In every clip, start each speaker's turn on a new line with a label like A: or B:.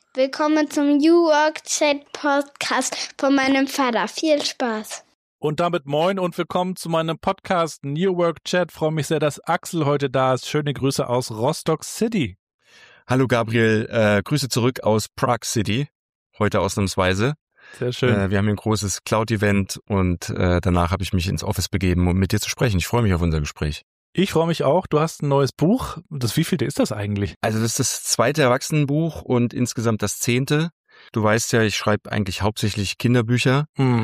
A: Willkommen zum New Work Chat Podcast von meinem Vater. Viel Spaß.
B: Und damit moin und willkommen zu meinem Podcast New Work Chat. Freue mich sehr, dass Axel heute da ist. Schöne Grüße aus Rostock City.
C: Hallo Gabriel, Grüße zurück aus Prague City, heute ausnahmsweise.
B: Sehr schön.
C: Wir haben hier ein großes Cloud-Event und danach habe ich mich ins Office begeben, um mit dir zu sprechen. Ich freue mich auf unser Gespräch.
B: Ich freue mich auch. Du hast ein neues Buch. Das wievielte ist das eigentlich?
C: Also das ist das 2. Erwachsenenbuch und insgesamt das 10. Du weißt ja, ich schreibe eigentlich hauptsächlich Kinderbücher,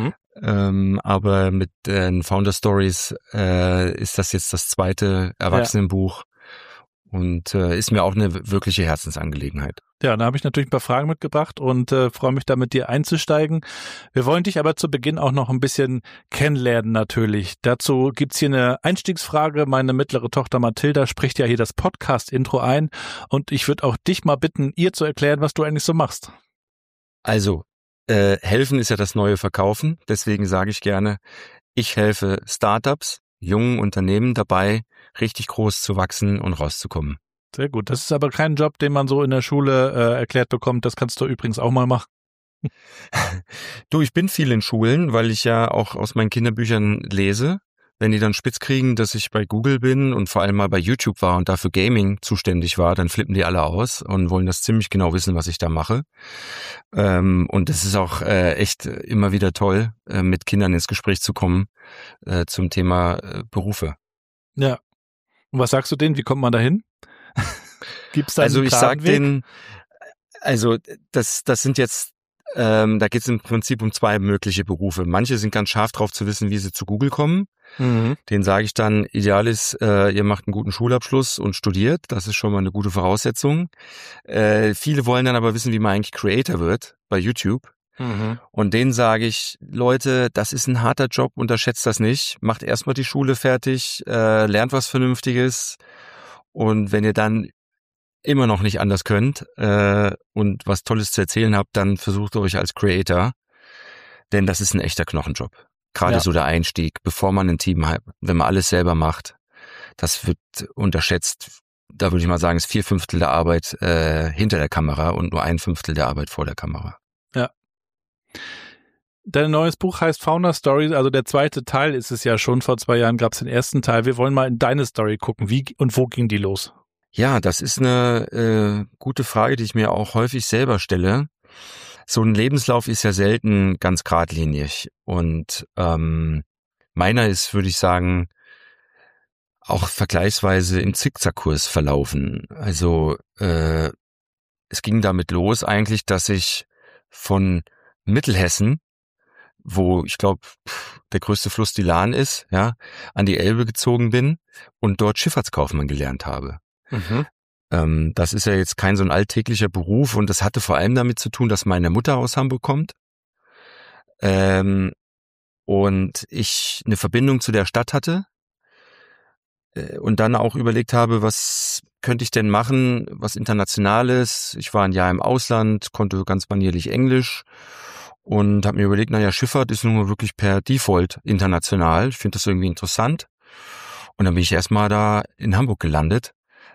C: aber mit den Founder Stories ist das jetzt das 2. Erwachsenenbuch und ist mir auch eine wirkliche Herzensangelegenheit.
B: Ja, da habe ich natürlich ein paar Fragen mitgebracht und freue mich da mit dir einzusteigen. Wir wollen dich aber zu Beginn auch noch ein bisschen kennenlernen natürlich. Dazu gibt's hier eine Einstiegsfrage. Meine mittlere Tochter Mathilda spricht ja hier das Podcast-Intro ein und ich würde auch dich mal bitten, ihr zu erklären, was du eigentlich so machst.
C: Also, helfen ist ja das neue Verkaufen. Deswegen sage ich gerne, ich helfe Startups, jungen Unternehmen dabei, richtig groß zu wachsen und rauszukommen.
B: Sehr gut. Das ist aber kein Job, den man so in der Schule erklärt bekommt. Das kannst du übrigens auch mal machen.
C: Du, ich bin viel in Schulen, weil ich ja auch aus meinen Kinderbüchern lese. Wenn die dann spitz kriegen, dass ich bei Google bin und vor allem mal bei YouTube war und dafür Gaming zuständig war, dann flippen die alle aus und wollen das ziemlich genau wissen, was ich da mache. Und es ist auch echt immer wieder toll, mit Kindern ins Gespräch zu kommen zum Thema Berufe.
B: Ja. Und was sagst du denen? Wie kommt man da hin? Gibt's da
C: Also
B: einen
C: ich sag
B: Weg?
C: denen, also das sind jetzt, da geht es im Prinzip um 2 mögliche Berufe. Manche sind ganz scharf drauf zu wissen, wie sie zu Google kommen. Denen sage ich dann, ideal ist, ihr macht einen guten Schulabschluss und studiert. Das ist schon mal eine gute Voraussetzung. Viele wollen dann aber wissen, wie man eigentlich Creator wird bei YouTube. Und denen sage ich, Leute, das ist ein harter Job, unterschätzt das nicht. Macht erstmal die Schule fertig, lernt was Vernünftiges. Und wenn ihr dann immer noch nicht anders könnt und was Tolles zu erzählen habt, dann versucht euch als Creator, denn das ist ein echter Knochenjob. Gerade so der Einstieg, bevor man ein Team hat, wenn man alles selber macht, das wird unterschätzt. Da würde ich mal sagen, ist 4/5 der Arbeit hinter der Kamera und nur 1/5 der Arbeit vor der Kamera.
B: Ja. Dein neues Buch heißt Founder Stories, also der 2. Teil ist es ja schon. Vor 2 Jahren gab es den ersten Teil. Wir wollen mal in deine Story gucken. Wie und wo ging die los?
C: Ja, das ist eine gute Frage, die ich mir auch häufig selber stelle. So ein Lebenslauf ist ja selten ganz geradlinig und meiner ist, würde ich sagen, auch vergleichsweise im Zickzackkurs verlaufen. Also es ging damit los eigentlich, dass ich von Mittelhessen, wo ich glaube der größte Fluss die Lahn ist, ja, an die Elbe gezogen bin und dort Schifffahrtskaufmann gelernt habe. Das ist ja jetzt kein so ein alltäglicher Beruf und das hatte vor allem damit zu tun, dass meine Mutter aus Hamburg kommt und ich eine Verbindung zu der Stadt hatte und dann auch überlegt habe, was könnte ich denn machen, was Internationales. Ich war ein Jahr im Ausland, konnte ganz manierlich Englisch und habe mir überlegt, naja, Schifffahrt ist nun mal wirklich per Default international. Ich finde das irgendwie interessant und dann bin ich erstmal da in Hamburg gelandet.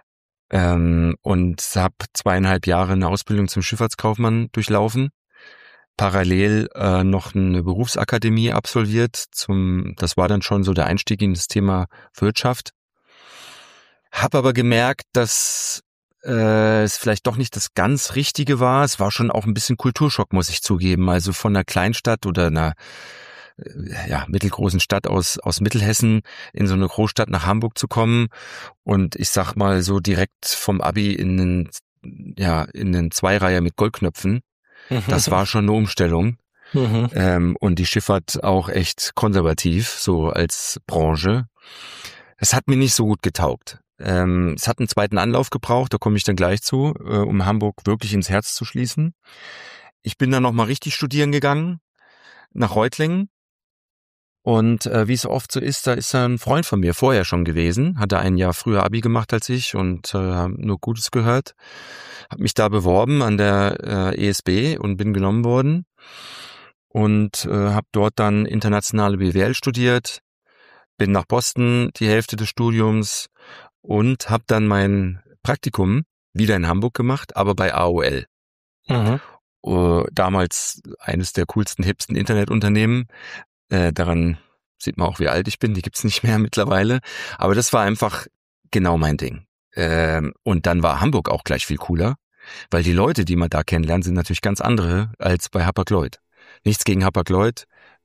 C: Und habe 2,5 Jahre eine Ausbildung zum Schifffahrtskaufmann durchlaufen, parallel noch eine Berufsakademie absolviert, das war dann schon so der Einstieg in das Thema Wirtschaft. Hab aber gemerkt, dass es vielleicht doch nicht das ganz Richtige war. Es war schon auch ein bisschen Kulturschock, muss ich zugeben. Also von einer Kleinstadt oder einer mittelgroßen Stadt aus Mittelhessen in so eine Großstadt nach Hamburg zu kommen und ich sag mal so direkt vom Abi in einen Zweireiher mit Goldknöpfen. Das war schon eine Umstellung. Und die Schifffahrt auch echt konservativ, so als Branche. Es hat mir nicht so gut getaugt. Es hat einen 2. Anlauf gebraucht, da komme ich dann gleich zu, um Hamburg wirklich ins Herz zu schließen. Ich bin dann nochmal richtig studieren gegangen, nach Reutlingen. Und wie es oft so ist, da ist ein Freund von mir vorher schon gewesen, hatte ein Jahr früher Abi gemacht als ich und nur Gutes gehört. Habe mich da beworben an der ESB und bin genommen worden und habe dort dann internationale BWL studiert, bin nach Boston die Hälfte des Studiums und habe dann mein Praktikum wieder in Hamburg gemacht, aber bei AOL. Damals eines der coolsten, hipsten Internetunternehmen. Daran sieht man auch, wie alt ich bin. Die gibt's nicht mehr mittlerweile. Aber das war einfach genau mein Ding. Und dann war Hamburg auch gleich viel cooler, weil die Leute, die man da kennenlernt, sind natürlich ganz andere als bei Hapag-Lloyd. Nichts gegen Hapag-Lloyd,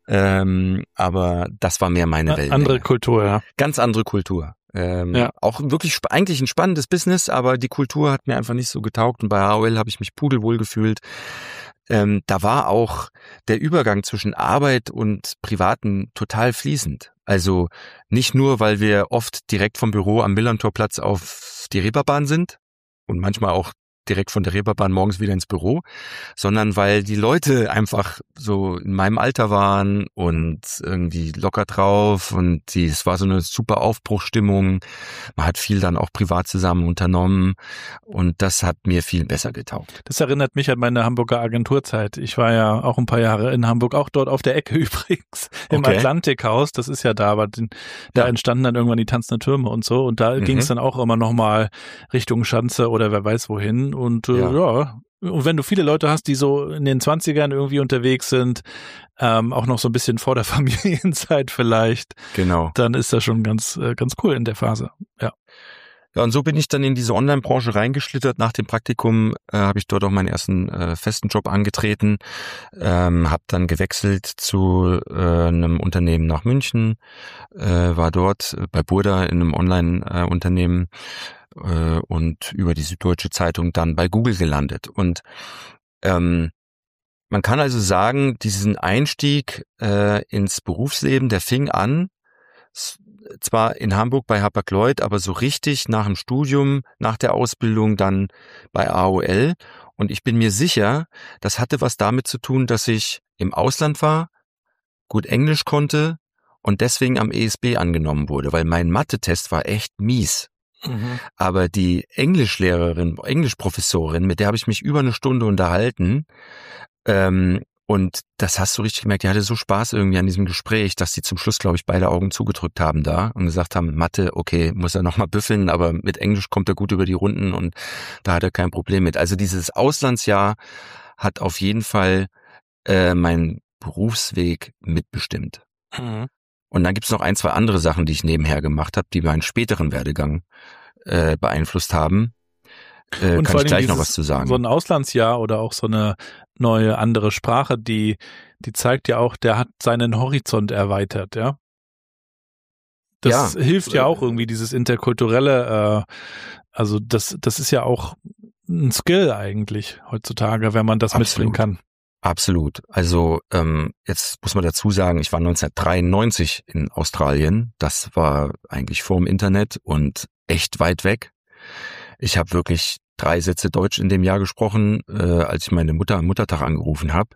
C: aber das war mehr meine Welt.
B: Andere Kultur, ja.
C: Ganz andere Kultur. Auch wirklich eigentlich ein spannendes Business, aber die Kultur hat mir einfach nicht so getaugt und bei AOL habe ich mich pudelwohl gefühlt. Da war auch der Übergang zwischen Arbeit und Privaten total fließend. Also nicht nur, weil wir oft direkt vom Büro am Millantorplatz auf die Reeperbahn sind und manchmal auch direkt von der Reeperbahn morgens wieder ins Büro, sondern weil die Leute einfach so in meinem Alter waren und irgendwie locker drauf und es war so eine super Aufbruchsstimmung. Man hat viel dann auch privat zusammen unternommen und das hat mir viel besser getaugt.
B: Das erinnert mich an meine Hamburger Agenturzeit. Ich war ja auch ein paar Jahre in Hamburg, auch dort auf der Ecke übrigens, im Atlantikhaus. Das ist ja da, aber da entstanden dann irgendwann die tanzenden Türme und so und da ging es dann auch immer nochmal Richtung Schanze oder wer weiß wohin. Und und wenn du viele Leute hast, die so in den 20ern irgendwie unterwegs sind, auch noch so ein bisschen vor der Familienzeit vielleicht,
C: genau,
B: dann ist das schon ganz cool in der Phase. Ja,
C: und so bin ich dann in diese Online-Branche reingeschlittert. Nach dem Praktikum habe ich dort auch meinen ersten festen Job angetreten, habe dann gewechselt zu einem Unternehmen nach München, war dort bei Burda in einem Online-Unternehmen und über die Süddeutsche Zeitung dann bei Google gelandet. Und man kann also sagen, diesen Einstieg ins Berufsleben, der fing an, zwar in Hamburg bei Hapag-Lloyd, aber so richtig nach dem Studium, nach der Ausbildung dann bei AOL. Und ich bin mir sicher, das hatte was damit zu tun, dass ich im Ausland war, gut Englisch konnte und deswegen am ESB angenommen wurde, weil mein Mathe-Test war echt mies. Aber die Englischprofessorin, mit der habe ich mich über eine Stunde unterhalten, und das hast du richtig gemerkt, die hatte so Spaß irgendwie an diesem Gespräch, dass sie zum Schluss, glaube ich, beide Augen zugedrückt haben da und gesagt haben, Mathe, okay, muss er nochmal büffeln, aber mit Englisch kommt er gut über die Runden und da hat er kein Problem mit. Also dieses Auslandsjahr hat auf jeden Fall meinen Berufsweg mitbestimmt. Und dann gibt's noch ein, zwei andere Sachen, die ich nebenher gemacht habe, die meinen späteren Werdegang beeinflusst haben.
B: Und
C: kann ich gleich noch was zu sagen.
B: So ein Auslandsjahr oder auch so eine neue andere Sprache, die zeigt ja auch, der hat seinen Horizont erweitert, ja. Das hilft ja auch irgendwie, dieses interkulturelle, also das ist ja auch ein Skill eigentlich heutzutage, wenn man das mitbringen kann.
C: Absolut. Also jetzt muss man dazu sagen, ich war 1993 in Australien. Das war eigentlich vor dem Internet und echt weit weg. Ich habe wirklich 3 Sätze Deutsch in dem Jahr gesprochen, als ich meine Mutter am Muttertag angerufen habe.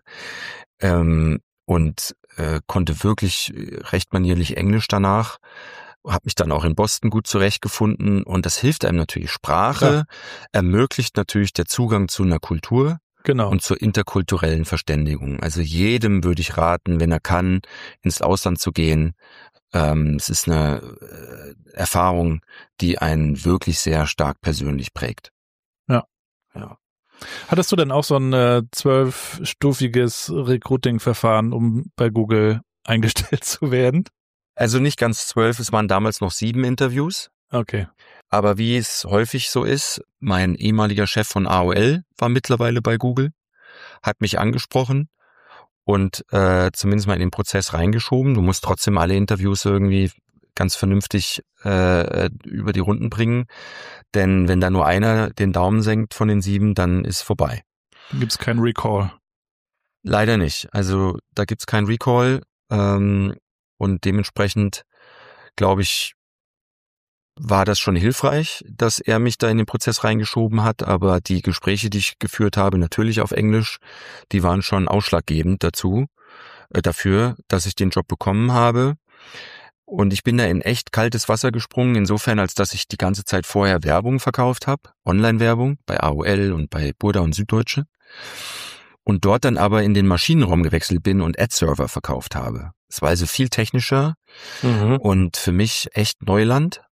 C: Und konnte wirklich recht manierlich Englisch danach. Habe mich dann auch in Boston gut zurechtgefunden. Und das hilft einem natürlich. Sprache ermöglicht natürlich der Zugang zu einer Kultur.
B: Genau.
C: Und zur interkulturellen Verständigung. Also jedem würde ich raten, wenn er kann, ins Ausland zu gehen. Es ist eine Erfahrung, die einen wirklich sehr stark persönlich prägt.
B: Ja. Hattest du denn auch so ein 12-stufiges Recruiting-Verfahren, um bei Google eingestellt zu werden?
C: Also nicht ganz 12, es waren damals noch 7 Interviews.
B: Okay.
C: Aber wie es häufig so ist, mein ehemaliger Chef von AOL war mittlerweile bei Google, hat mich angesprochen und zumindest mal in den Prozess reingeschoben. Du musst trotzdem alle Interviews irgendwie ganz vernünftig über die Runden bringen, denn wenn da nur einer den Daumen senkt von den 7, dann ist vorbei.
B: Dann gibt's keinen Recall.
C: Leider nicht. Also da gibt's keinen Recall und dementsprechend glaube ich, war das schon hilfreich, dass er mich da in den Prozess reingeschoben hat, aber die Gespräche, die ich geführt habe, natürlich auf Englisch, die waren schon ausschlaggebend dafür, dass ich den Job bekommen habe. Und ich bin da in echt kaltes Wasser gesprungen, insofern, als dass ich die ganze Zeit vorher Werbung verkauft habe, Online-Werbung bei AOL und bei Burda und Süddeutsche. Und dort dann aber in den Maschinenraum gewechselt bin und Ad-Server verkauft habe. Es war also viel technischer und für mich echt Neuland.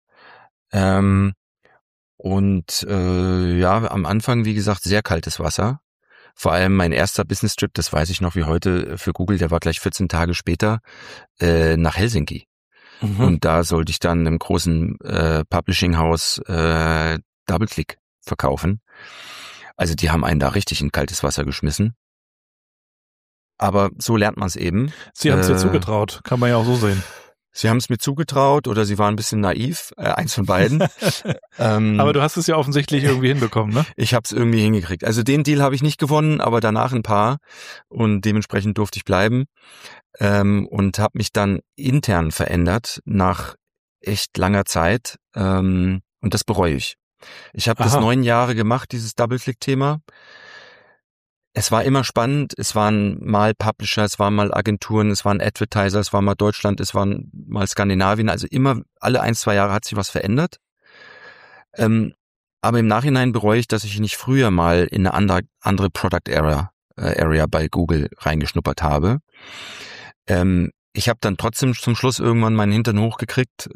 C: Am Anfang, wie gesagt, sehr kaltes Wasser. Vor allem mein erster Business-Trip, das weiß ich noch wie heute, für Google, der war gleich 14 Tage später nach Helsinki. Und da sollte ich dann im großen Publishing-Haus DoubleClick verkaufen. Also die haben einen da richtig in kaltes Wasser geschmissen. Aber so lernt man es eben.
B: Sie haben es dir zugetraut, kann man ja auch so sehen.
C: Sie haben es mir zugetraut oder sie waren ein bisschen naiv, eins von beiden.
B: Aber du hast es ja offensichtlich irgendwie hinbekommen, ne?
C: Ich habe es irgendwie hingekriegt. Also den Deal habe ich nicht gewonnen, aber danach ein paar und dementsprechend durfte ich bleiben und habe mich dann intern verändert nach echt langer Zeit und das bereue ich. Ich habe das 9 Jahre gemacht, dieses Double-Click-Thema. Es war immer spannend, es waren mal Publisher, es waren mal Agenturen, es waren Advertiser, es war mal Deutschland, es waren mal Skandinavien, also immer alle 1-2 Jahre hat sich was verändert. Aber im Nachhinein bereue ich, dass ich nicht früher mal in eine andere Product Area bei Google reingeschnuppert habe. Ich habe dann trotzdem zum Schluss irgendwann meinen Hintern hochgekriegt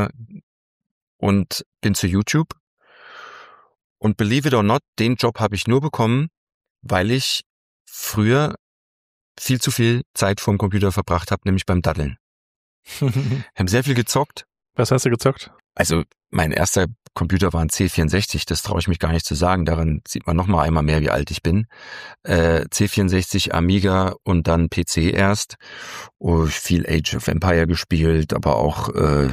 C: und bin zu YouTube. Und believe it or not, den Job habe ich nur bekommen, weil ich früher viel zu viel Zeit vorm Computer verbracht habe, nämlich beim Daddeln. Ich habe sehr viel gezockt.
B: Was hast du gezockt?
C: Also mein erster Computer war ein C64, das traue ich mich gar nicht zu sagen. Daran sieht man noch mal einmal mehr, wie alt ich bin. C64, Amiga und dann PC erst. Viel Age of Empire gespielt, aber auch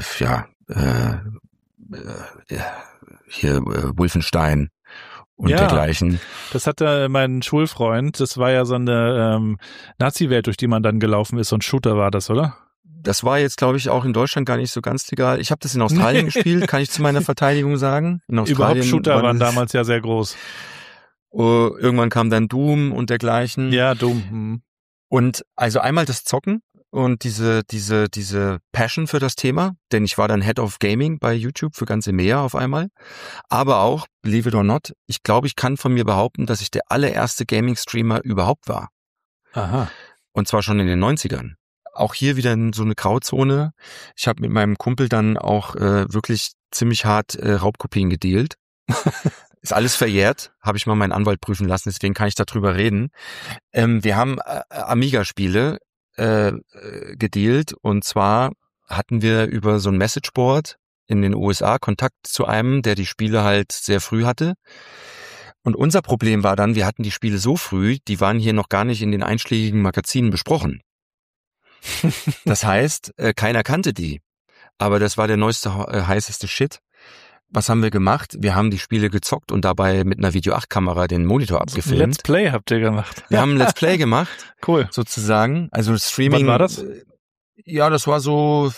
C: Wolfenstein und dergleichen.
B: Das hatte mein Schulfreund, das war ja so eine Nazi-Welt, durch die man dann gelaufen ist, so ein Shooter war das, oder?
C: Das war jetzt, glaube ich, auch in Deutschland gar nicht so ganz legal. Ich habe das in Australien gespielt, kann ich zu meiner Verteidigung sagen. In Australien
B: überhaupt Shooter waren damals ja sehr groß.
C: Irgendwann kam dann Doom und dergleichen.
B: Ja, Doom.
C: Und also einmal das Zocken und diese Passion für das Thema, denn ich war dann Head of Gaming bei YouTube für ganze EMEA auf einmal. Aber auch, believe it or not, ich glaube, ich kann von mir behaupten, dass ich der allererste Gaming-Streamer überhaupt war.
B: Aha.
C: Und zwar schon in den 90ern. Auch hier wieder in so eine Grauzone. Ich habe mit meinem Kumpel dann auch wirklich ziemlich hart Raubkopien gedealt. Ist alles verjährt, habe ich mal meinen Anwalt prüfen lassen, deswegen kann ich darüber reden. Wir haben Amiga-Spiele gedealt und zwar hatten wir über so ein Messageboard in den USA Kontakt zu einem, der die Spiele halt sehr früh hatte. Und unser Problem war dann, wir hatten die Spiele so früh, die waren hier noch gar nicht in den einschlägigen Magazinen besprochen. Das heißt, keiner kannte die. Aber das war der neueste, heißeste Shit. Was haben wir gemacht? Wir haben die Spiele gezockt und dabei mit einer Video-8-Kamera den Monitor abgefilmt.
B: Let's Play habt ihr gemacht.
C: Wir haben ein Let's Play gemacht.
B: Cool.
C: Sozusagen. Also Streaming.
B: Wann war das?
C: Ja, das war so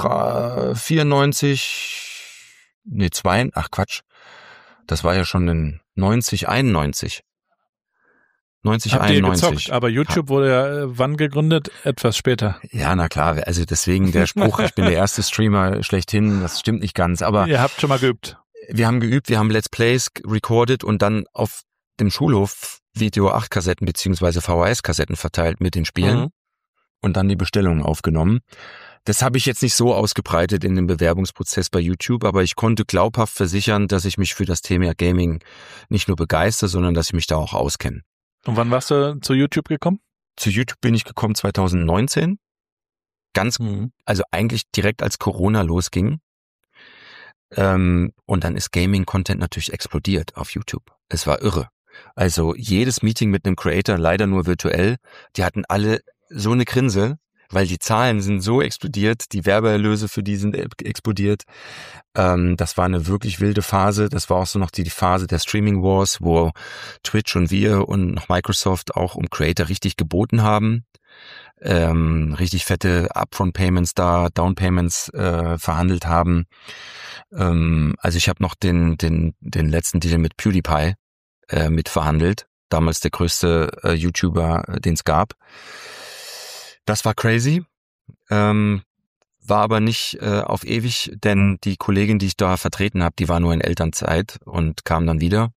C: 92. Ach Quatsch. Das war ja schon in 91. 91.
B: Habt ihr gezockt, aber YouTube wurde ja wann gegründet? Etwas später.
C: Ja, na klar, also deswegen der Spruch, ich bin der erste Streamer schlechthin, das stimmt nicht ganz, aber
B: ihr habt schon mal geübt.
C: Wir haben geübt, wir haben Let's Plays recorded und dann auf dem Schulhof Video-8-Kassetten beziehungsweise VHS-Kassetten verteilt mit den Spielen und dann die Bestellungen aufgenommen. Das habe ich jetzt nicht so ausgebreitet in dem Bewerbungsprozess bei YouTube, aber ich konnte glaubhaft versichern, dass ich mich für das Thema Gaming nicht nur begeistere, sondern dass ich mich da auch auskenne.
B: Und wann warst du zu YouTube gekommen?
C: Zu YouTube bin ich gekommen 2019. Also eigentlich direkt als Corona losging. Und dann ist Gaming-Content natürlich explodiert auf YouTube. Es war irre. Also jedes Meeting mit einem Creator, leider nur virtuell, die hatten alle so eine Grinse, weil die Zahlen sind so explodiert, die Werbeerlöse für die sind explodiert. Das war eine wirklich wilde Phase. Das war auch so noch die Phase der Streaming Wars, wo Twitch und wir und noch Microsoft auch um Creator richtig geboten haben. Richtig fette Upfront-Payments da, Down-Payments verhandelt haben. Also ich habe noch den letzten Deal mit PewDiePie mitverhandelt. Damals der größte YouTuber, den es gab. Das war crazy, war aber nicht auf ewig, denn die Kollegin, die ich da vertreten habe, die war nur in Elternzeit und kam dann wieder.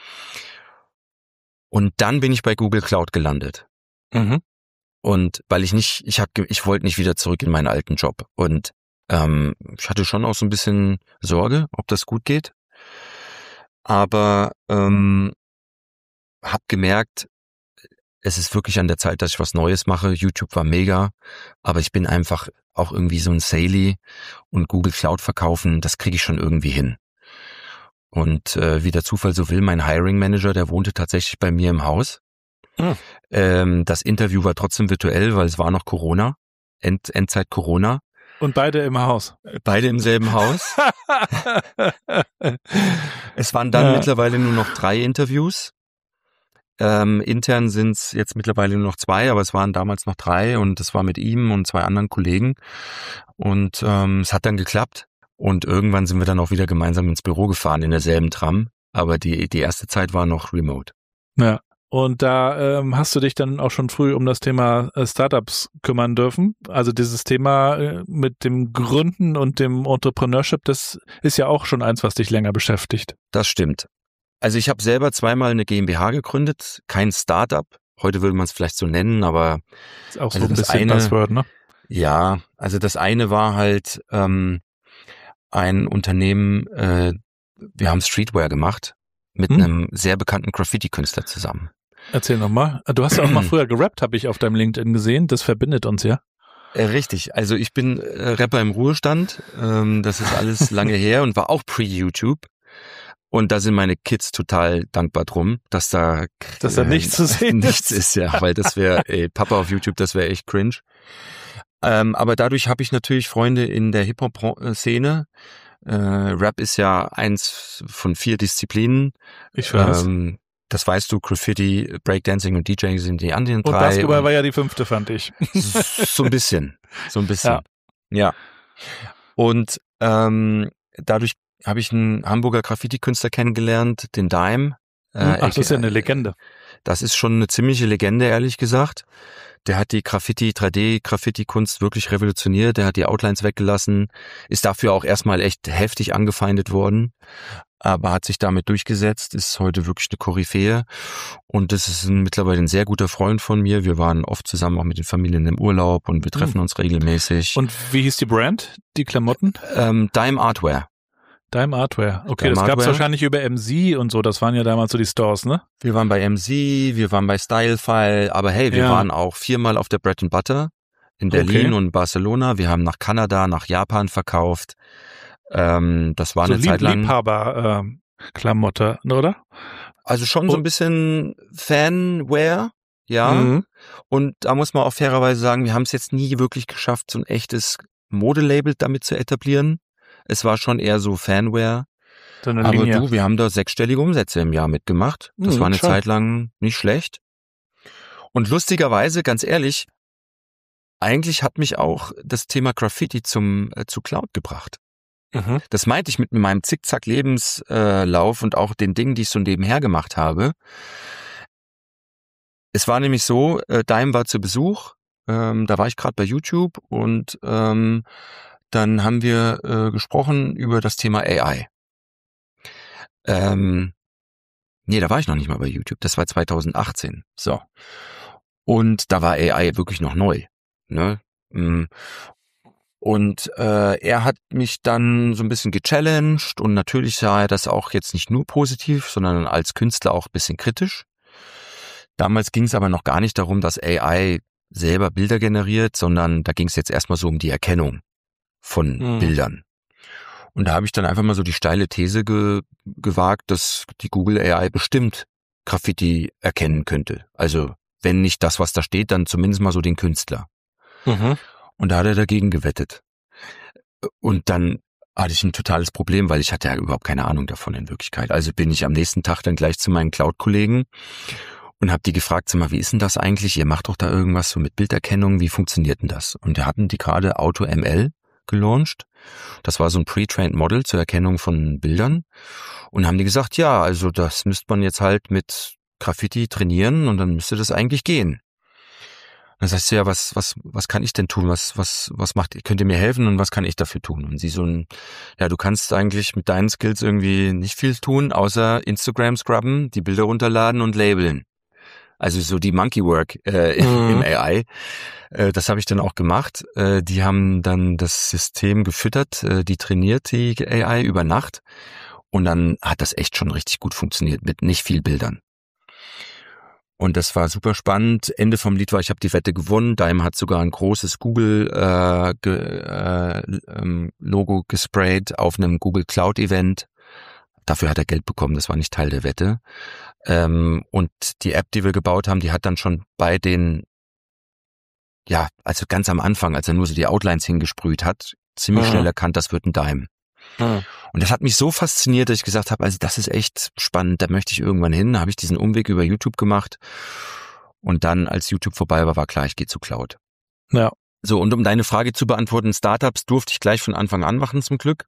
C: Und dann bin ich bei Google Cloud gelandet. Und weil ich wollte nicht wieder zurück in meinen alten Job. Und ich hatte schon auch so ein bisschen Sorge, ob das gut geht. Aber habe gemerkt, es ist wirklich an der Zeit, dass ich was Neues mache. YouTube war mega, aber ich bin einfach auch irgendwie so ein Saley und Google Cloud verkaufen, das kriege ich schon irgendwie hin. Und wie der Zufall so will, mein Hiring Manager, der wohnte tatsächlich bei mir im Haus. Das Interview war trotzdem virtuell, weil es war noch Corona, Endzeit Corona.
B: Und beide im Haus.
C: Beide im selben Haus. Es waren dann mittlerweile nur noch 3 Interviews. Intern sind es jetzt mittlerweile nur noch 2, aber es waren damals noch 3 und es war mit ihm und 2 anderen Kollegen. Und es hat dann geklappt. Und irgendwann sind wir dann auch wieder gemeinsam ins Büro gefahren in derselben Tram. Aber die erste Zeit war noch remote.
B: Ja. Und da hast du dich dann auch schon früh um das Thema Startups kümmern dürfen. Also dieses Thema mit dem Gründen und dem Entrepreneurship, das ist ja auch schon eins, was dich länger beschäftigt.
C: Das stimmt. Also ich habe selber 2-mal eine GmbH gegründet, kein Startup. Heute würde man es vielleicht so nennen, aber
B: ist auch so ein bisschen Buzzword, ne?
C: Ja, also das eine war halt ein Unternehmen, wir haben Streetwear gemacht mit einem sehr bekannten Graffiti-Künstler zusammen.
B: Erzähl nochmal. Du hast ja auch mal früher gerappt, habe ich auf deinem LinkedIn gesehen. Das verbindet uns ja.
C: Richtig. Also ich bin Rapper im Ruhestand. Das ist alles lange her und war auch pre-YouTube. Und da sind meine Kids total dankbar drum, dass da
B: nichts zu sehen
C: nichts ist, ja, weil das wäre, Papa auf YouTube, das wäre echt cringe. Aber dadurch habe ich natürlich Freunde in der Hip-Hop-Szene. Rap ist ja eins von 4 Disziplinen.
B: Ich weiß.
C: Das weißt du, Graffiti, Breakdancing und DJing sind die anderen 3.
B: Und Basketball war ja die 5., fand ich.
C: So ein bisschen. Ja. Und dadurch habe ich einen Hamburger Graffiti-Künstler kennengelernt, den Dime.
B: Das ist ja eine Legende.
C: Das ist schon eine ziemliche Legende, ehrlich gesagt. Der hat die 3D-Graffiti-Kunst wirklich revolutioniert. Der hat die Outlines weggelassen, ist dafür auch erstmal echt heftig angefeindet worden, aber hat sich damit durchgesetzt, ist heute wirklich eine Koryphäe. Und das ist mittlerweile ein sehr guter Freund von mir. Wir waren oft zusammen auch mit den Familien im Urlaub und wir treffen uns regelmäßig.
B: Und wie hieß die Brand, die Klamotten?
C: Dime Artwear.
B: Dime Artwear. Okay, das gab's wahrscheinlich über MC und so. Das waren ja damals so die Stores, ne?
C: Wir waren bei MC, wir waren bei Stylefile, aber hey, wir waren auch 4-mal auf der Bread and Butter in Berlin und Barcelona. Wir haben nach Kanada, nach Japan verkauft. Das war so eine Zeit lang
B: Liebhaber-Klamotte, oder?
C: Also schon so ein bisschen Fanwear, ja. Und da muss man auch fairerweise sagen, wir haben es jetzt nie wirklich geschafft, so ein echtes Modelabel damit zu etablieren. Es war schon eher so Fanware. Aber du, wir haben da 6-stellige Umsätze im Jahr mitgemacht. Das war eine Zeit lang nicht schlecht. Und lustigerweise, ganz ehrlich, eigentlich hat mich auch das Thema Graffiti zu Cloud gebracht. Das meinte ich mit meinem Zickzack-Lebenslauf und auch den Dingen, die ich so nebenher gemacht habe. Es war nämlich so, Dime war zu Besuch, da war ich gerade bei YouTube und dann haben wir gesprochen über das Thema AI. Da war ich noch nicht mal bei YouTube, das war 2018. So. Und da war AI wirklich noch neu. Ne? Und er hat mich dann so ein bisschen gechallenged und natürlich sah er das auch jetzt nicht nur positiv, sondern als Künstler auch ein bisschen kritisch. Damals ging es aber noch gar nicht darum, dass AI selber Bilder generiert, sondern da ging es jetzt erstmal so um die Erkennung von Bildern. Und da habe ich dann einfach mal so die steile These gewagt, dass die Google AI bestimmt Graffiti erkennen könnte. Also wenn nicht das, was da steht, dann zumindest mal so den Künstler. Und da hat er dagegen gewettet. Und dann hatte ich ein totales Problem, weil ich hatte ja überhaupt keine Ahnung davon in Wirklichkeit. Also bin ich am nächsten Tag dann gleich zu meinen Cloud-Kollegen und habe die gefragt, sag mal, wie ist denn das eigentlich? Ihr macht doch da irgendwas so mit Bilderkennung, wie funktioniert denn das? Und da hatten die gerade AutoML gelauncht. Das war so ein pre-trained Model zur Erkennung von Bildern. Und haben die gesagt, ja, also das müsste man jetzt halt mit Graffiti trainieren und dann müsste das eigentlich gehen. Dann sagst du, ja, was kann ich denn tun? Was könnt ihr mir helfen und was kann ich dafür tun? Und sie so, ja, du kannst eigentlich mit deinen Skills irgendwie nicht viel tun, außer Instagram scrubben, die Bilder runterladen und labeln. Also so die Monkey Work im AI. Das habe ich dann auch gemacht. Die haben dann das System gefüttert, die trainiert die AI über Nacht. Und dann hat das echt schon richtig gut funktioniert mit nicht viel Bildern. Und das war super spannend. Ende vom Lied war, ich habe die Wette gewonnen. Daim hat sogar ein großes Google-Logo gesprayt auf einem Google Cloud Event. Dafür hat er Geld bekommen, das war nicht Teil der Wette. Und die App, die wir gebaut haben, die hat dann schon bei den, ja, also ganz am Anfang, als er nur so die Outlines hingesprüht hat, ziemlich schnell erkannt, das wird ein Daim. Und das hat mich so fasziniert, dass ich gesagt habe, also das ist echt spannend, da möchte ich irgendwann hin. Da habe ich diesen Umweg über YouTube gemacht und dann, als YouTube vorbei war klar, ich gehe zu Cloud.
B: Ja.
C: So, und um deine Frage zu beantworten, Startups durfte ich gleich von Anfang an machen, zum Glück.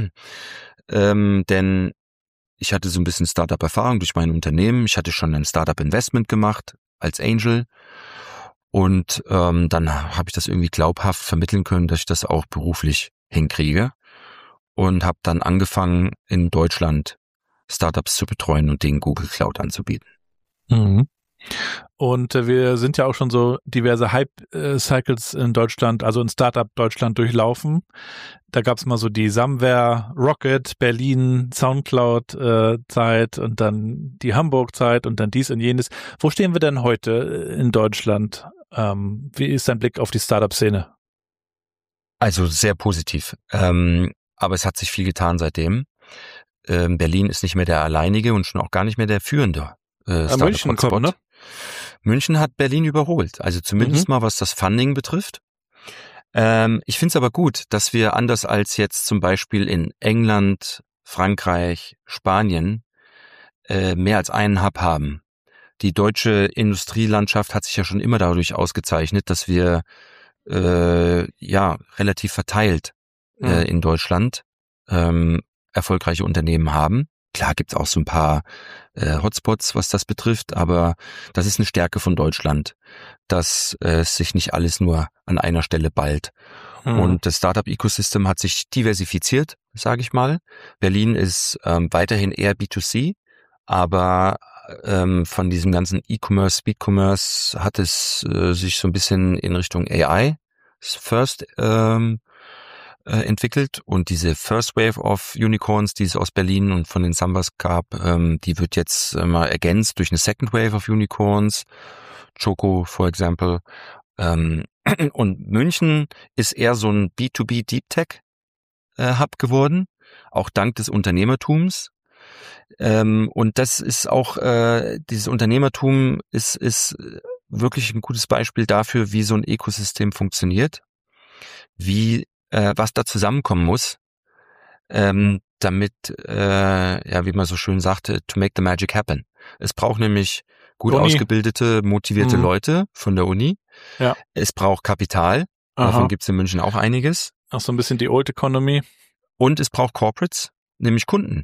C: Denn ich hatte so ein bisschen Startup-Erfahrung durch mein Unternehmen. Ich hatte schon ein Startup-Investment gemacht als Angel. Und dann habe ich das irgendwie glaubhaft vermitteln können, dass ich das auch beruflich hinkriege. Und habe dann angefangen, in Deutschland Startups zu betreuen und denen Google Cloud anzubieten.
B: Mhm. Und wir sind ja auch schon so diverse Hype-Cycles in Deutschland, also in Startup Deutschland durchlaufen. Da gab es mal so die Samware, Rocket, Berlin, Soundcloud-Zeit und dann die Hamburg-Zeit und dann dies und jenes. Wo stehen wir denn heute in Deutschland? Wie ist dein Blick auf die Startup-Szene?
C: Also sehr positiv. Aber es hat sich viel getan seitdem. Berlin ist nicht mehr der alleinige und schon auch gar nicht mehr der führende Startup-Hotspot. Ne? München hat Berlin überholt, also zumindest mal was das Funding betrifft. Ich finde es aber gut, dass wir anders als jetzt zum Beispiel in England, Frankreich, Spanien mehr als einen Hub haben. Die deutsche Industrielandschaft hat sich ja schon immer dadurch ausgezeichnet, dass wir relativ verteilt in Deutschland erfolgreiche Unternehmen haben. Klar gibt's auch so ein paar Hotspots, was das betrifft, aber das ist eine Stärke von Deutschland, dass sich nicht alles nur an einer Stelle ballt. Und das Startup-Ecosystem hat sich diversifiziert, sage ich mal. Berlin ist weiterhin eher B2C, aber von diesem ganzen E-Commerce, Speed-Commerce hat es sich so ein bisschen in Richtung AI First entwickelt, und diese First Wave of Unicorns, die es aus Berlin und von den Sambas gab, die wird jetzt mal ergänzt durch eine Second Wave of Unicorns, Choco, for example. Und München ist eher so ein B2B Deep Tech Hub geworden, auch dank des Unternehmertums. Und das ist auch, dieses Unternehmertum ist wirklich ein gutes Beispiel dafür, wie so ein Ökosystem funktioniert, was da zusammenkommen muss, damit, wie man so schön sagte, to make the magic happen. Es braucht nämlich gut ausgebildete, motivierte Leute von der Uni. Ja. Es braucht Kapital. Davon gibt's in München auch einiges.
B: Auch so ein bisschen die Old Economy.
C: Und es braucht Corporates, nämlich Kunden,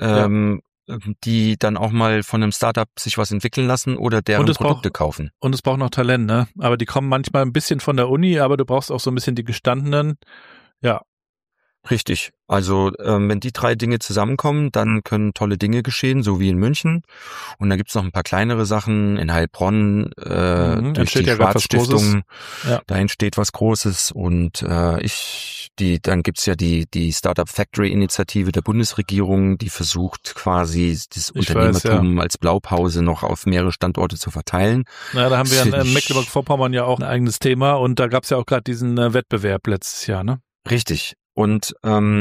C: die dann auch mal von einem Startup sich was entwickeln lassen oder deren Produkte kaufen.
B: Und es braucht noch Talent, ne? Aber die kommen manchmal ein bisschen von der Uni, aber du brauchst auch so ein bisschen die gestandenen. Ja.
C: Richtig. Also wenn die drei Dinge zusammenkommen, dann können tolle Dinge geschehen, so wie in München. Und dann gibt's noch ein paar kleinere Sachen in Heilbronn, durch die Schwarz-Stiftung. Ja. Da entsteht was Großes. Und dann gibt's ja die Startup Factory Initiative der Bundesregierung, die versucht quasi das Unternehmertum als Blaupause noch auf mehrere Standorte zu verteilen.
B: Na, da haben wir in Mecklenburg-Vorpommern ja auch ein eigenes Thema, und da gab's ja auch gerade diesen Wettbewerb letztes Jahr, ne?
C: Richtig. Und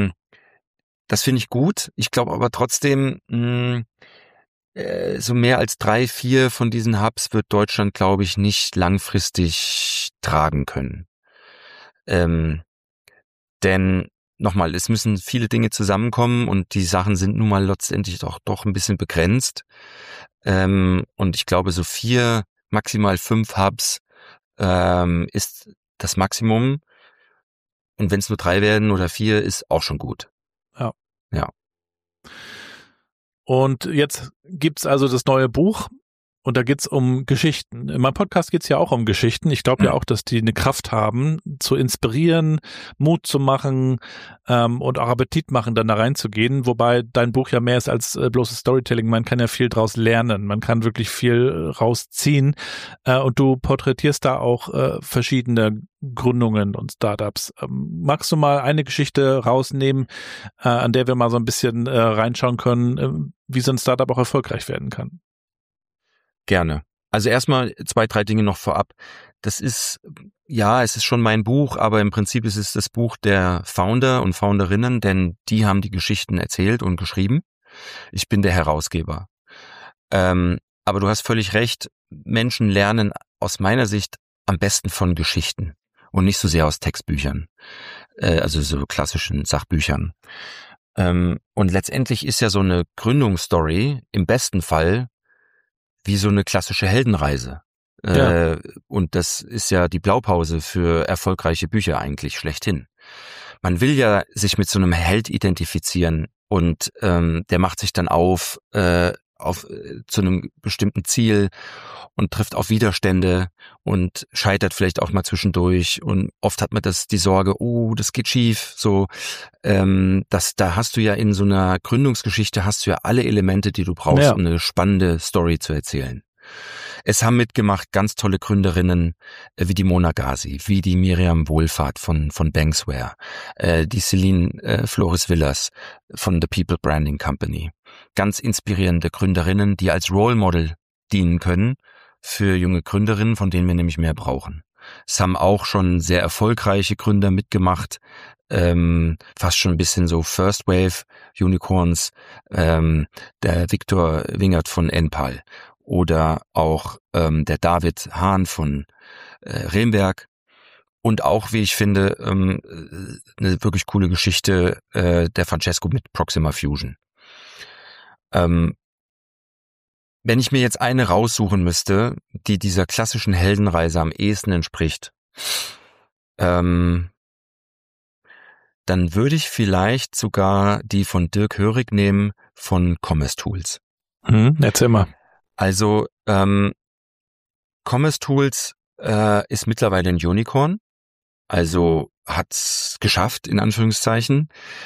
C: das finde ich gut. Ich glaube aber trotzdem, so mehr als 3, 4 von diesen Hubs wird Deutschland, glaube ich, nicht langfristig tragen können. Denn nochmal, es müssen viele Dinge zusammenkommen, und die Sachen sind nun mal letztendlich doch ein bisschen begrenzt. Und ich glaube, so 4, maximal 5 Hubs ist das Maximum. Und wenn es nur 3 werden oder 4, ist auch schon gut. Ja.
B: Und jetzt gibt's also das neue Buch, und da geht's um Geschichten. In meinem Podcast geht's ja auch um Geschichten. Ich glaube ja auch, dass die eine Kraft haben, zu inspirieren, Mut zu machen und auch Appetit machen, dann da reinzugehen. Wobei dein Buch ja mehr ist als bloßes Storytelling. Man kann ja viel draus lernen. Man kann wirklich viel rausziehen. Und du porträtierst da auch verschiedene Gründungen und Startups. Magst du mal eine Geschichte rausnehmen, an der wir mal so ein bisschen reinschauen können, wie so ein Startup auch erfolgreich werden kann?
C: Gerne. Also erstmal 2, 3 Dinge noch vorab. Es ist schon mein Buch, aber im Prinzip ist es das Buch der Founder und Founderinnen, denn die haben die Geschichten erzählt und geschrieben. Ich bin der Herausgeber. Aber du hast völlig recht, Menschen lernen aus meiner Sicht am besten von Geschichten und nicht so sehr aus Textbüchern, also so klassischen Sachbüchern. Und letztendlich ist ja so eine Gründungsstory im besten Fall wie so eine klassische Heldenreise. Ja. Und das ist ja die Blaupause für erfolgreiche Bücher eigentlich schlechthin. Man will ja sich mit so einem Held identifizieren und der macht sich dann auf zu einem bestimmten Ziel und trifft auf Widerstände und scheitert vielleicht auch mal zwischendurch, und oft hat man die Sorge, das geht schief, so, da hast du ja in so einer Gründungsgeschichte hast du ja alle Elemente, die du brauchst, um eine spannende Story zu erzählen. Es haben mitgemacht ganz tolle Gründerinnen wie die Mona Gazi, wie die Miriam Wohlfahrt von Banksware, die Celine Flores Villas von The People Branding Company. Ganz inspirierende Gründerinnen, die als Role Model dienen können für junge Gründerinnen, von denen wir nämlich mehr brauchen. Es haben auch schon sehr erfolgreiche Gründer mitgemacht, fast schon ein bisschen so First Wave Unicorns, der Viktor Wingert von Enpal oder auch der David Hahn von Remberg. Und auch, wie ich finde, eine wirklich coole Geschichte der Francesco mit Proxima Fusion. Wenn ich mir jetzt eine raussuchen müsste, die dieser klassischen Heldenreise am ehesten entspricht, dann würde ich vielleicht sogar die von Dirk Hörig nehmen von Commerce Tools.
B: Erzähl mal.
C: Also Commerce Tools ist mittlerweile ein Unicorn, also hat's geschafft in Anführungszeichen,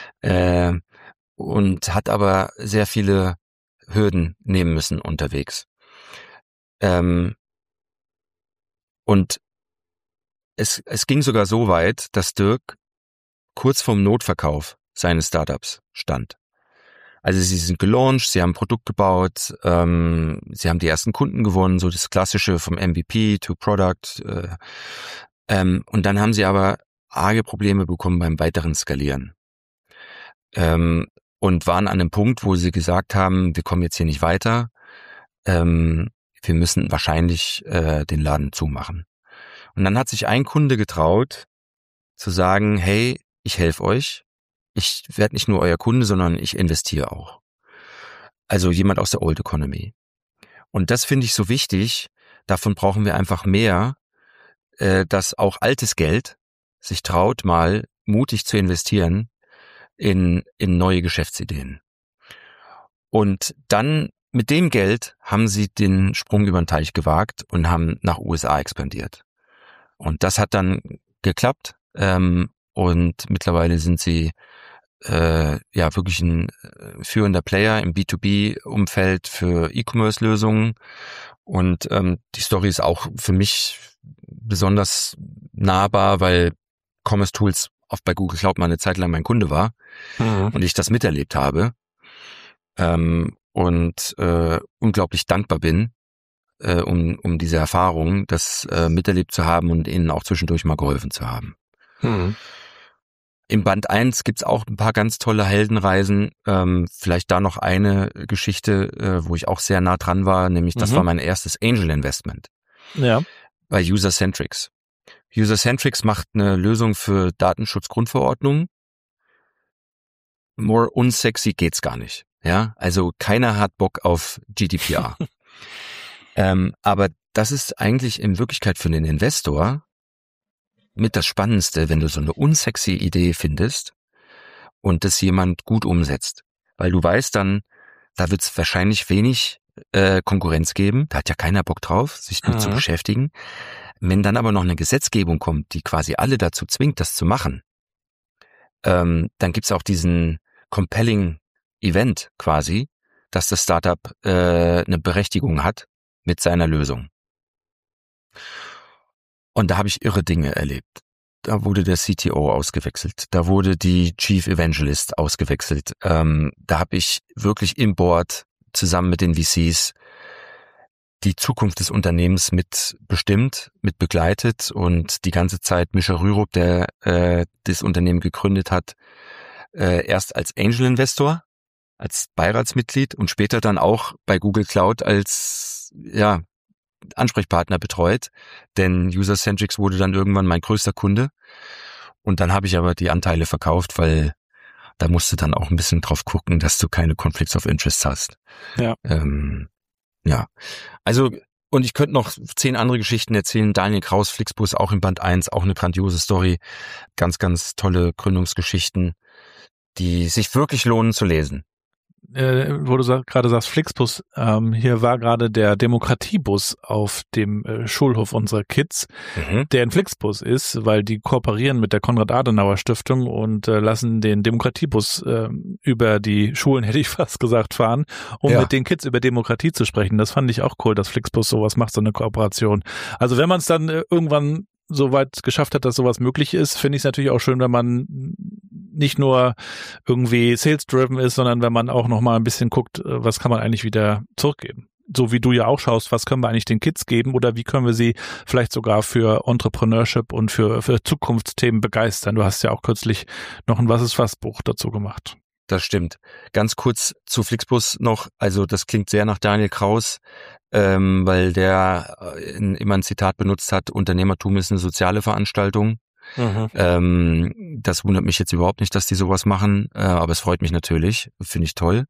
C: und hat aber sehr viele Hürden nehmen müssen unterwegs. Und es ging sogar so weit, dass Dirk kurz vorm Notverkauf seines Startups stand. Also sie sind gelauncht, sie haben ein Produkt gebaut, sie haben die ersten Kunden gewonnen, so das Klassische vom MVP to Product. Und dann haben sie aber arge Probleme bekommen beim weiteren Skalieren. Und waren an einem Punkt, wo sie gesagt haben, wir kommen jetzt hier nicht weiter, wir müssen wahrscheinlich den Laden zumachen. Und dann hat sich ein Kunde getraut, zu sagen, hey, ich helfe euch, ich werde nicht nur euer Kunde, sondern ich investiere auch. Also jemand aus der Old Economy. Und das finde ich so wichtig, davon brauchen wir einfach mehr, dass auch altes Geld sich traut, mal mutig zu investieren in neue Geschäftsideen. Und dann mit dem Geld haben sie den Sprung über den Teich gewagt und haben nach USA expandiert. Und das hat dann geklappt, und mittlerweile sind sie wirklich ein führender Player im B2B-Umfeld für E-Commerce-Lösungen. Und die Story ist auch für mich besonders nahbar, weil Commerce Tools oft bei Google Cloud mal eine Zeit lang mein Kunde war und ich das miterlebt habe, und unglaublich dankbar bin, um diese Erfahrung, das miterlebt zu haben und ihnen auch zwischendurch mal geholfen zu haben. Im Band 1 gibt's auch ein paar ganz tolle Heldenreisen. Vielleicht da noch eine Geschichte, wo ich auch sehr nah dran war, nämlich das war mein erstes Angel Investment. Ja. Bei User-Centrics. User-Centrics macht eine Lösung für Datenschutzgrundverordnungen. More unsexy geht's gar nicht. Ja, also keiner hat Bock auf GDPR. Aber das ist eigentlich in Wirklichkeit für den Investor mit das Spannendste, wenn du so eine unsexy Idee findest und das jemand gut umsetzt. Weil du weißt dann, da wird es wahrscheinlich wenig Konkurrenz geben. Da hat ja keiner Bock drauf, sich mit zu beschäftigen. Wenn dann aber noch eine Gesetzgebung kommt, die quasi alle dazu zwingt, das zu machen, dann gibt's auch diesen compelling Event quasi, dass das Startup eine Berechtigung hat mit seiner Lösung. Und da habe ich irre Dinge erlebt. Da wurde der CTO ausgewechselt, da wurde die Chief Evangelist ausgewechselt. Da habe ich wirklich im Board zusammen mit den VCs die Zukunft des Unternehmens mit bestimmt, mit begleitet und die ganze Zeit Mischa Rürup, der das Unternehmen gegründet hat, erst als Angel Investor, als Beiratsmitglied und später dann auch bei Google Cloud als Ansprechpartner betreut, denn User-Centrics wurde dann irgendwann mein größter Kunde und dann habe ich aber die Anteile verkauft, weil da musst du dann auch ein bisschen drauf gucken, dass du keine Conflicts of Interest hast.
B: Ja.
C: Also, und ich könnte noch 10 andere Geschichten erzählen. Daniel Kraus, Flixbus, auch in Band 1, auch eine grandiose Story. Ganz, ganz tolle Gründungsgeschichten, die sich wirklich lohnen zu lesen.
B: Wo du gerade sagst, Flixbus, hier war gerade der Demokratiebus auf dem Schulhof unserer Kids, der ein Flixbus ist, weil die kooperieren mit der Konrad-Adenauer-Stiftung und lassen den Demokratiebus über die Schulen, hätte ich fast gesagt, fahren, um mit den Kids über Demokratie zu sprechen. Das fand ich auch cool, dass Flixbus sowas macht, so eine Kooperation. Also wenn man es dann irgendwann so weit geschafft hat, dass sowas möglich ist, finde ich es natürlich auch schön, wenn man nicht nur irgendwie sales-driven ist, sondern wenn man auch nochmal ein bisschen guckt, was kann man eigentlich wieder zurückgeben. So wie du ja auch schaust, was können wir eigentlich den Kids geben oder wie können wir sie vielleicht sogar für Entrepreneurship und für Zukunftsthemen begeistern. Du hast ja auch kürzlich noch ein Was ist was Buch dazu gemacht.
C: Das stimmt. Ganz kurz zu Flixbus noch, also das klingt sehr nach Daniel Kraus, weil der immer ein Zitat benutzt hat, Unternehmertum ist eine soziale Veranstaltung. Das wundert mich jetzt überhaupt nicht, dass die sowas machen, aber es freut mich natürlich, finde ich toll.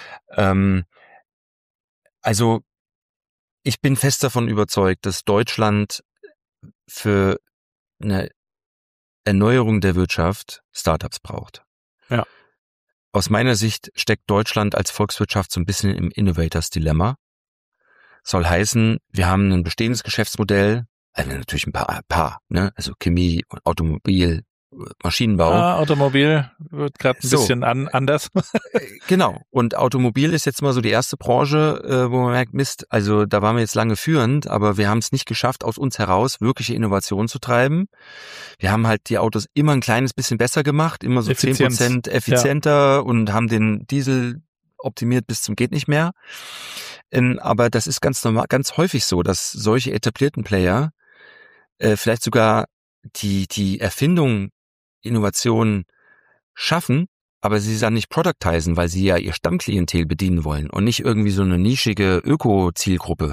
C: Also ich bin fest davon überzeugt, dass Deutschland für eine Erneuerung der Wirtschaft Startups braucht.
B: Ja.
C: Aus meiner Sicht steckt Deutschland als Volkswirtschaft so ein bisschen im Innovators-Dilemma. Soll heißen, wir haben ein bestehendes Geschäftsmodell, also natürlich ein paar, ne? Also Chemie, Automobil, Maschinenbau.
B: Automobil wird gerade ein bisschen anders.
C: Genau. Und Automobil ist jetzt mal so die erste Branche, wo man merkt, Mist, also da waren wir jetzt lange führend, aber wir haben es nicht geschafft, aus uns heraus wirkliche Innovation zu treiben. Wir haben halt die Autos immer ein kleines bisschen besser gemacht, immer so 10% effizienter und haben den Diesel optimiert bis zum geht nicht mehr. Aber das ist ganz normal, ganz häufig so, dass solche etablierten Player vielleicht sogar die Erfindung, Innovation schaffen, aber sie dann nicht productisen, weil sie ja ihr Stammklientel bedienen wollen und nicht irgendwie so eine nischige Öko-Zielgruppe.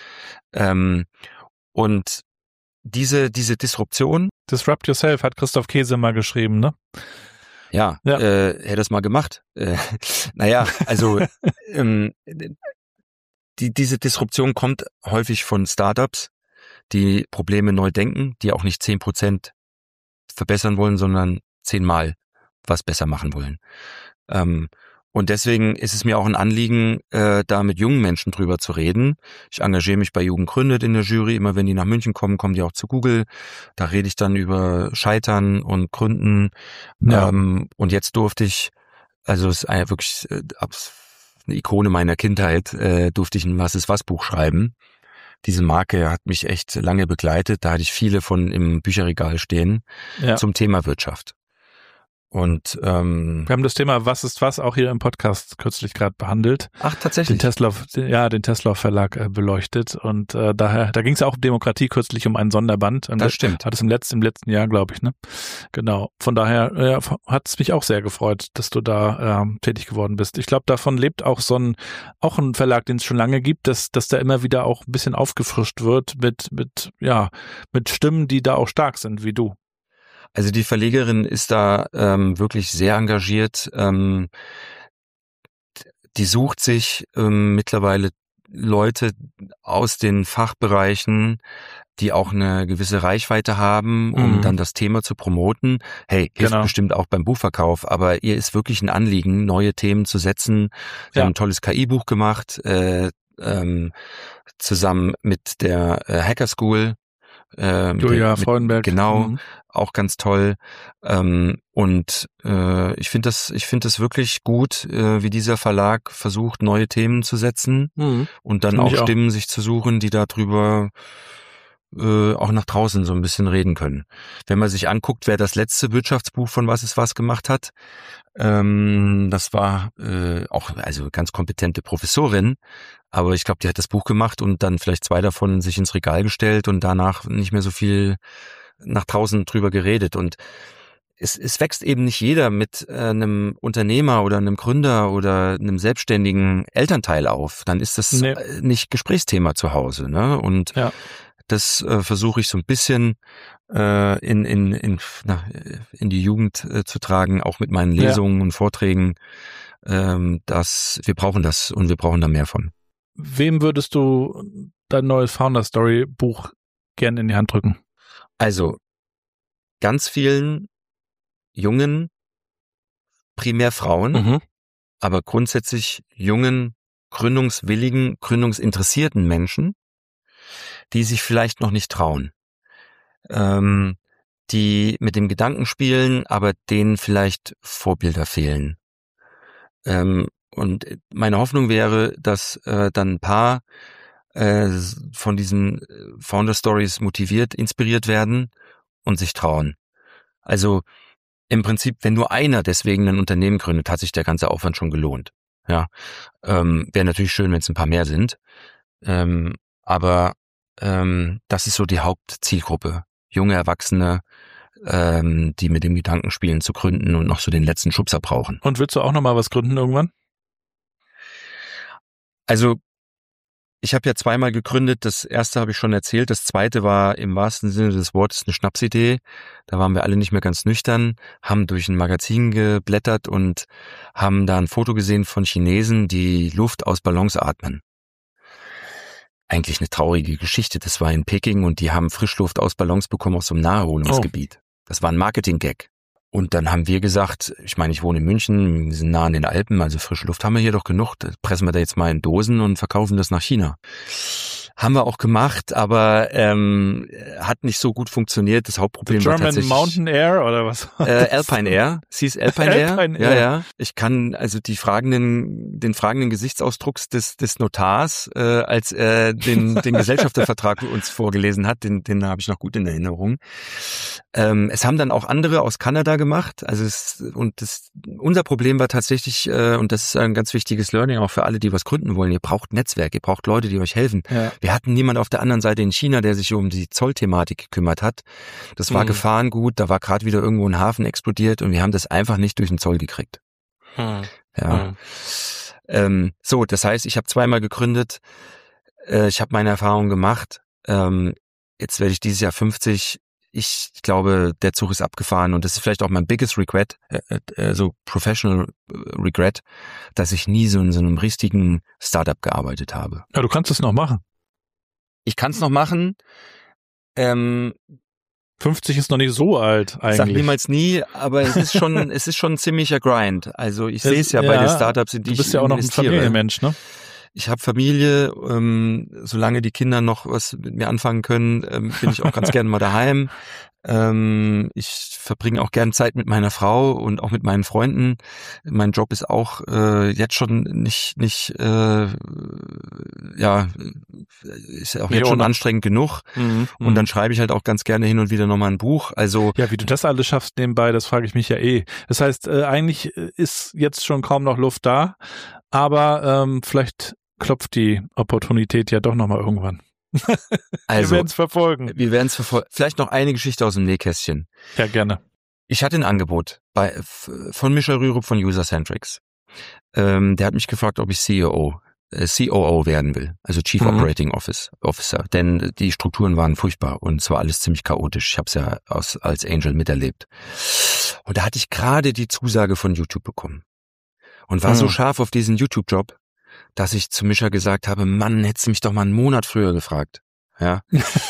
C: Und diese Disruption.
B: Disrupt Yourself hat Christoph Käse mal geschrieben, ne?
C: Ja. Hätte das mal gemacht. Also diese Disruption kommt häufig von Startups, die Probleme neu denken, die auch nicht 10% verbessern wollen, sondern 10-mal was besser machen wollen. Und deswegen ist es mir auch ein Anliegen, da mit jungen Menschen drüber zu reden. Ich engagiere mich bei Jugend gründet in der Jury. Immer wenn die nach München kommen, kommen die auch zu Google. Da rede ich dann über Scheitern und Gründen. Ja. Und jetzt durfte ich, also es ist wirklich eine Ikone meiner Kindheit, durfte ich ein Was ist was Buch schreiben. Diese Marke hat mich echt lange begleitet. Da hatte ich viele von im Bücherregal stehen zum Thema Wirtschaft. Und wir
B: haben das Thema Was ist was auch hier im Podcast kürzlich gerade behandelt.
C: Ach, tatsächlich?
B: Den Tesla Verlag beleuchtet und da ging es auch um Demokratie kürzlich um einen Sonderband. Und
C: das stimmt.
B: Hat es im letzten Jahr, glaube ich, ne? Genau. Von daher hat es mich auch sehr gefreut, dass du da tätig geworden bist. Ich glaube, davon lebt auch auch ein Verlag, den es schon lange gibt, dass da immer wieder auch ein bisschen aufgefrischt wird mit Stimmen, die da auch stark sind, wie du.
C: Also die Verlegerin ist da wirklich sehr engagiert. Die sucht sich mittlerweile Leute aus den Fachbereichen, die auch eine gewisse Reichweite haben, um dann das Thema zu promoten. Hey, hilft bestimmt auch beim Buchverkauf, aber ihr ist wirklich ein Anliegen, neue Themen zu setzen. Wir haben ein tolles KI-Buch gemacht, zusammen mit der Hacker School.
B: Julia Freudenberg.
C: Genau, auch ganz toll. Und ich finde das wirklich gut, wie dieser Verlag versucht, neue Themen zu setzen und dann auch Stimmen sich zu suchen, die darüber auch nach draußen so ein bisschen reden können. Wenn man sich anguckt, wer das letzte Wirtschaftsbuch von Was ist was gemacht hat, das war auch also ganz kompetente Professorin, aber ich glaube, die hat das Buch gemacht und dann vielleicht 2 davon sich ins Regal gestellt und danach nicht mehr so viel nach draußen drüber geredet. Und es wächst eben nicht jeder mit einem Unternehmer oder einem Gründer oder einem selbstständigen Elternteil auf. Dann ist das nicht Gesprächsthema zu Hause, ne? Und das versuche ich so ein bisschen in die Jugend zu tragen, auch mit meinen Lesungen und Vorträgen. Dass wir brauchen das und wir brauchen da mehr von.
B: Wem würdest du dein neues Founder Story Buch gerne in die Hand drücken?
C: Also ganz vielen jungen, primär Frauen, aber grundsätzlich jungen, gründungswilligen, gründungsinteressierten Menschen, die sich vielleicht noch nicht trauen, die mit dem Gedanken spielen, aber denen vielleicht Vorbilder fehlen. Und meine Hoffnung wäre, dass dann ein paar von diesen Founder Stories motiviert, inspiriert werden und sich trauen. Also im Prinzip, wenn nur einer deswegen ein Unternehmen gründet, hat sich der ganze Aufwand schon gelohnt. Ja, wäre natürlich schön, wenn es ein paar mehr sind. Aber das ist so die Hauptzielgruppe. Junge Erwachsene, die mit dem Gedanken spielen zu gründen und noch so den letzten Schubser brauchen.
B: Und willst du auch noch mal was gründen irgendwann?
C: Also ich habe ja 2-mal gegründet. Das erste habe ich schon erzählt. Das zweite war im wahrsten Sinne des Wortes eine Schnapsidee. Da waren wir alle nicht mehr ganz nüchtern, haben durch ein Magazin geblättert und haben da ein Foto gesehen von Chinesen, die Luft aus Ballons atmen. Eigentlich eine traurige Geschichte. Das war in Peking und die haben Frischluft aus Ballons bekommen aus so einem Naherholungsgebiet. Das war ein Marketing-Gag. Und dann haben wir gesagt, ich meine, ich wohne in München, wir sind nah an den Alpen, also frische Luft haben wir hier doch genug. Das pressen wir da jetzt mal in Dosen und verkaufen das nach China. Haben wir auch gemacht, aber hat nicht so gut funktioniert. Das Hauptproblem war tatsächlich
B: Mountain Air oder was?
C: Alpine Air. Sie ist Alpine Air. Ja. Ich kann also den fragenden Gesichtsausdrucks des Notars, als er den Gesellschaftervertrag uns vorgelesen hat, den habe ich noch gut in Erinnerung. Es haben dann auch andere aus Kanada gemacht. Also unser Problem war tatsächlich, und das ist ein ganz wichtiges Learning auch für alle, die was gründen wollen. Ihr braucht Netzwerk, ihr braucht Leute, die euch helfen. Ja. Wir hatten niemand auf der anderen Seite in China, der sich um die Zollthematik gekümmert hat. Das war Gefahrengut, da war gerade wieder irgendwo ein Hafen explodiert und wir haben das einfach nicht durch den Zoll gekriegt. Ja. So, das heißt, ich habe 2-mal gegründet, ich habe meine Erfahrungen gemacht, jetzt werde ich dieses Jahr 50. Ich glaube, der Zug ist abgefahren und das ist vielleicht auch mein biggest regret, so professional regret, dass ich nie so in so einem richtigen Startup gearbeitet habe.
B: Ja, du kannst es noch machen.
C: Ich kann es noch machen.
B: 50 ist noch nicht so alt eigentlich.
C: Sag niemals nie, aber es ist schon ein ziemlicher Grind. Also ich sehe es ja bei den Startups, in die ich investiere.
B: Du bist ja auch noch ein Familienmensch, ne?
C: Ich habe Familie, solange die Kinder noch was mit mir anfangen können, bin ich auch ganz gerne mal daheim. Ich verbringe auch gerne Zeit mit meiner Frau und auch mit meinen Freunden. Mein Job ist auch jetzt schon nicht ist auch jetzt schon anstrengend genug. Und dann schreibe ich halt auch ganz gerne hin und wieder nochmal ein Buch. Also
B: ja, wie du das alles schaffst nebenbei, das frage ich mich ja eh. Das heißt, eigentlich ist jetzt schon kaum noch Luft da, aber vielleicht klopft die Opportunität ja doch nochmal irgendwann.
C: Also,
B: wir werden es verfolgen.
C: Vielleicht noch eine Geschichte aus dem Nähkästchen.
B: Ja, gerne.
C: Ich hatte ein Angebot von Michael Rürup von Usercentrics. Der hat mich gefragt, ob ich COO werden will, also Chief Operating Officer, denn die Strukturen waren furchtbar und es war alles ziemlich chaotisch. Ich habe es ja als Angel miterlebt. Und da hatte ich gerade die Zusage von YouTube bekommen und war so scharf auf diesen YouTube-Job, dass ich zu Mischa gesagt habe, Mann, hättest du mich doch mal einen Monat früher gefragt. Ja.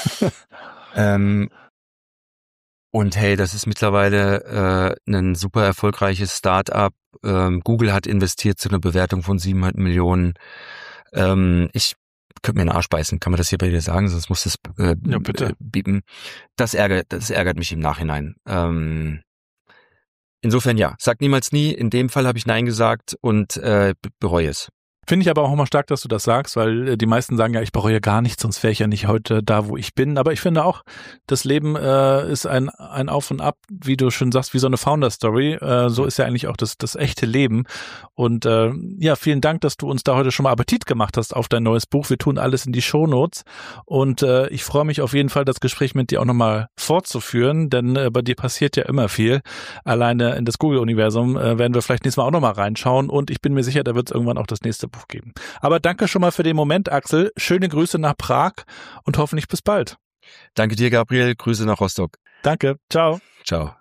C: Und hey, das ist mittlerweile ein super erfolgreiches Start-up. Google hat investiert zu einer Bewertung von 700 Millionen. Ich könnte mir einen Arsch beißen, kann man das hier bei dir sagen? Sonst muss das
B: bitte
C: biepen. Das ärgert mich im Nachhinein. Insofern ja, sag niemals nie. In dem Fall habe ich Nein gesagt und bereue es.
B: Finde ich aber auch immer stark, dass du das sagst, weil die meisten sagen ja, ich brauche ja gar nichts, sonst wäre ich ja nicht heute da, wo ich bin. Aber ich finde auch, das Leben ist ein Auf und Ab, wie du schon sagst, wie so eine Founder-Story. So ist ja eigentlich auch das echte Leben. Und ja, vielen Dank, dass du uns da heute schon mal Appetit gemacht hast auf dein neues Buch. Wir tun alles in die Shownotes. Und ich freue mich auf jeden Fall, das Gespräch mit dir auch nochmal fortzuführen, denn bei dir passiert ja immer viel. Alleine in das Google-Universum werden wir vielleicht nächstes Mal auch nochmal reinschauen. Und ich bin mir sicher, da wird es irgendwann auch das nächste Buch geben. Aber danke schon mal für den Moment, Axel. Schöne Grüße nach Prag und hoffentlich bis bald.
C: Danke dir, Gabriel. Grüße nach Rostock.
B: Danke. Ciao.
C: Ciao.